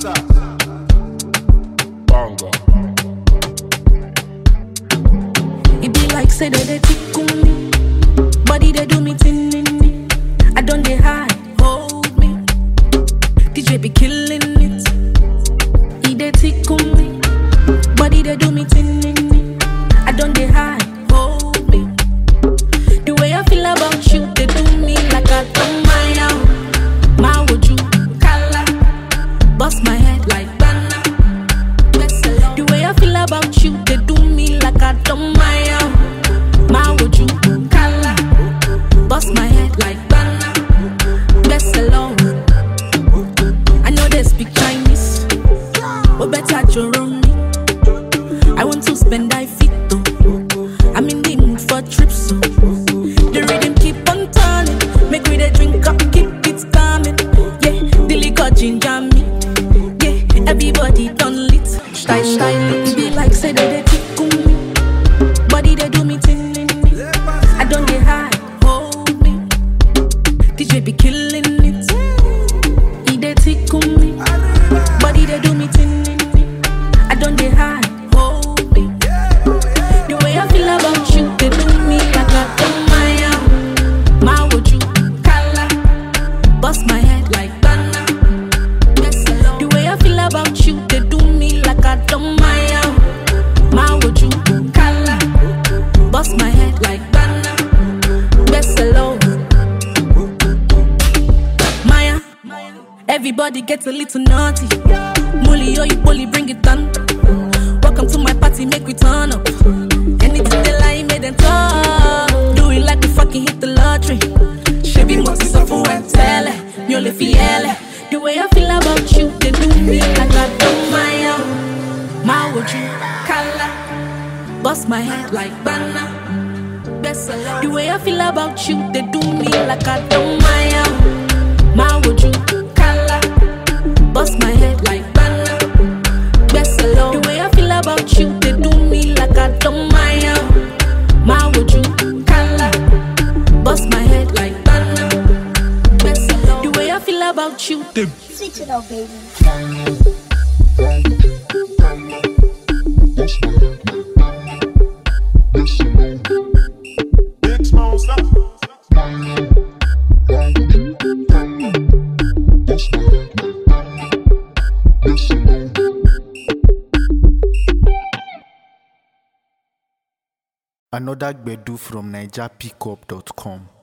Bongo. It be like say that they tickle me, body they do me tinning. I don't they hide, hold me. DJ be killing it. He they tickle me, body they do me tinning. I don't they hide, hold me. The way I feel about you, they do me like I don't mind now. My would you color, bust my head like banana. The way I feel about you, they do me like I don't mind now. My would you color, bust my head like banana. Best alone. I know they speak Chinese, but better Jerome me. I want to spend I fit though. I'm in the mood for trips so. The rhythm keep on turning, make me the drink up, keep it coming. Yeah, the liquor ginger me. Yeah, everybody done lit. Style, it be like say that they tickle me, body they do me tinning. I don't get high, hold me. DJ be killing it. He they tickle me, body they do me tinning. I don't get high, hold me. The way I feel about you, they do me like I don't mind. My would you color, bust my head like banana. The way I feel about you, they do me like I don't mind. My would you color, bust my head like banana. Best alone. Maya, everybody gets a little naughty. Mully, oh, you bully, bring it on. Welcome to my party, make we turn up. Anything they lie, make them talk. Do it like we fucking hit the lottery. Shabby must suffer when tell it. You'll feel it. The way I feel about you, they do me like I don't mind. My would you color, bust my head like banana. The way I feel about you, they do me like I don't mind. My would you color, bust my head like banana. The way I feel about you, they do me like I don't mind. My would you color, bust my head like banana. The way I feel about you, they Switch it up, baby. Big small stuff. Another Gbedu from NigerPickup.com.